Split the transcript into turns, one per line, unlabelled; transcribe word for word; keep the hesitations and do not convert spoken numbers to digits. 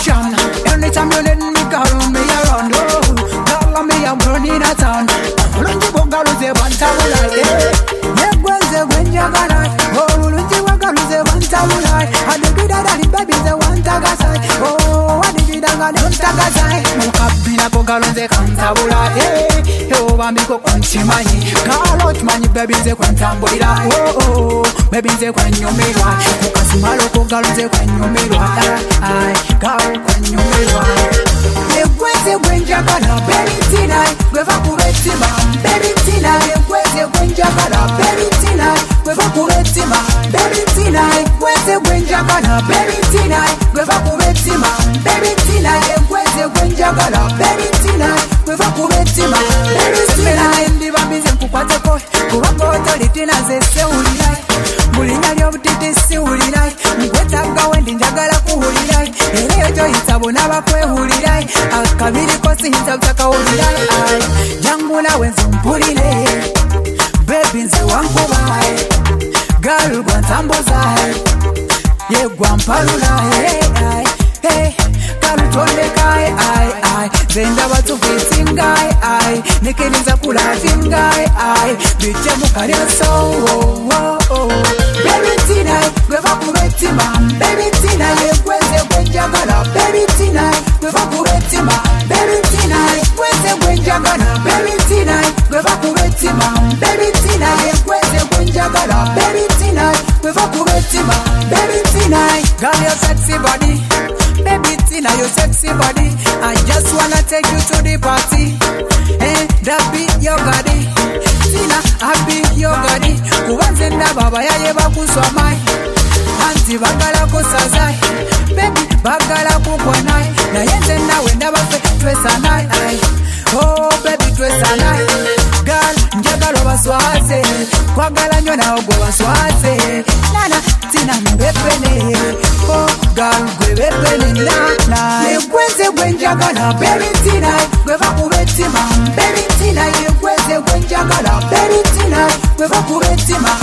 attraction. Anytime you need me, girl, me around. Oh, girl, me I'm running a town. Lunji bongalu ze bantabula, eh. Yegwenze gwenjagala. Oh, lunji bongalu ze bantabula. Adibida dali baby ze wantagasa. Oh, adibida dali wantagasa. Mukabina bongalu ze kantabula, eh. Yo bambiko kunchimanyi. Girl, chmanyi baby ze kwantambulira. Oh, oh, baby ze kwanyumirwa. Mukasumalo bongalu ze kwanyumirwa. Ay, girl kwanyumirwa. Yegwenze gwenjagala, baby tonight. Gweva kubetima, baby tonight. Yegwenze gwenjagala, baby tonight. Gweva kubetima, baby tonight. Yegwenze gwenjagala, baby tonight. Gweva kubetima, baby tonight. Yegwenze gwenjagala, baby tonight. Gweva kubetima, baby tonight. Ndi bambize nkukwateko, kubanga otolitina ze sewulira. Mulinya ly'obutiti siwulira. Nkwetaaga wendi njagala kuwulira. Era ekyo yisabona bakwewulira. Akabiri ko siyinza butakawulira. Jangu nawe nze mpulire. Baby nze wankuba. Girl gwa ntambuza. Ye gwa mpalula. Kalutondeka. Nze ndaba tufisinga. Nikiriza kulavinga. Bijje mu kalyaso. Baby tonight, gweva kubetima. Baby tonight, yegwenze gwenjagala. Baby tonight, gweva kubetima. Baby tonight, yegwenze gwenjagala. Baby tonight, gweva kubetima. Baby tonight, yegwenze gwenjagala. Baby tonight, gweva kubetima. Baby tonight, girl your sexy body. Baby tonight, your sexy body. I just wanna take you to the party. And that be your body. Tina, I be your body. Kubanze ndababa yaye bakuswamai. Anti bagala kusazai. Baby bagala kukwanai. Na yenze nawe ndabafe twesanai. Oh baby twesanai. Girl njagala baswaze. Kwagala nyo na ogwo baswaze. Nana tina mbepene. Oh girl gwe bepene nana. Yegwenze gwenjagala baby tonight. Gweva kubetima. Baby tonight yegwenze gwenjagala. Baby tonight gweva kubetima.